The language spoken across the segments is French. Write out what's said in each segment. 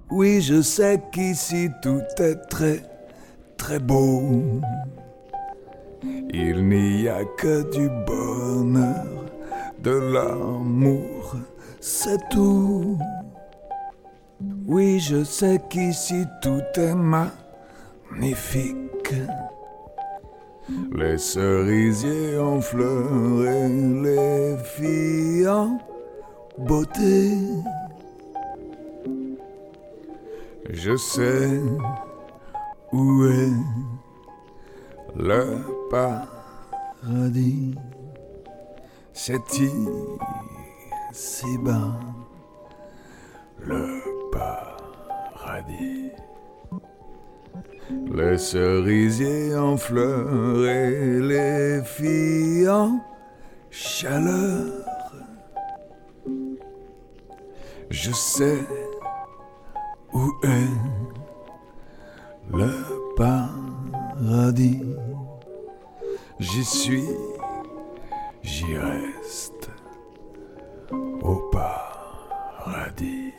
Oui, je sais qu'ici tout est très, très beau. Il n'y a que du bonheur, de l'amour, c'est tout. Oui, je sais qu'ici tout est magnifique. Les cerisiers en fleurs et les filles en beauté. Je sais où est le paradis. C'est ici-bas le paradis. Les cerisiers en fleurs et les filles en chaleur. Je sais où est le paradis. J'y suis, j'y reste au paradis.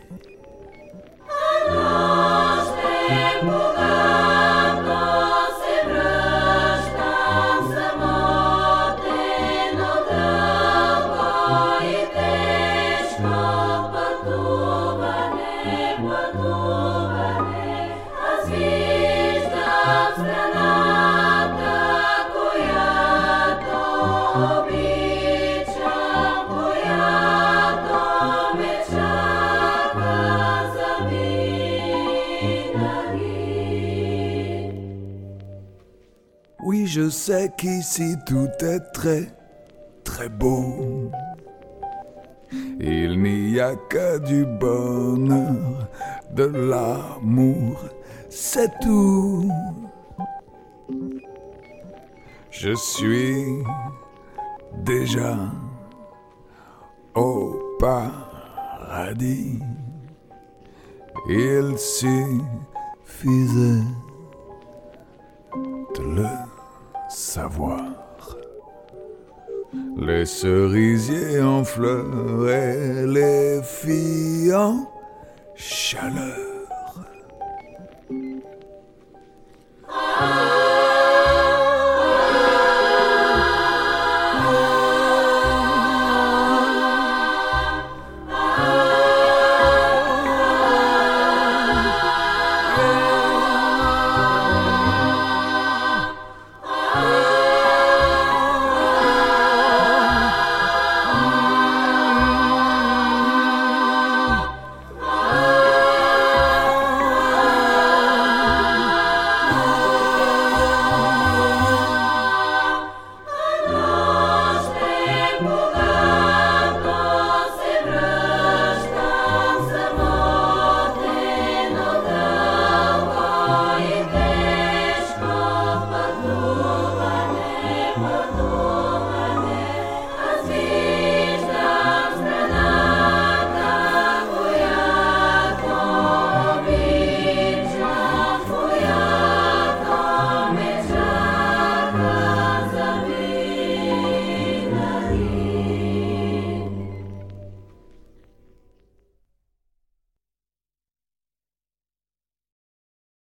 Oui, je sais qu'ici tout est très, très beau. Il n'y a que du bonheur, de l'amour, c'est tout. Je suis déjà au paradis. Il suffisait de le savoir. Les cerisiers en fleurs et les filles en chaleur.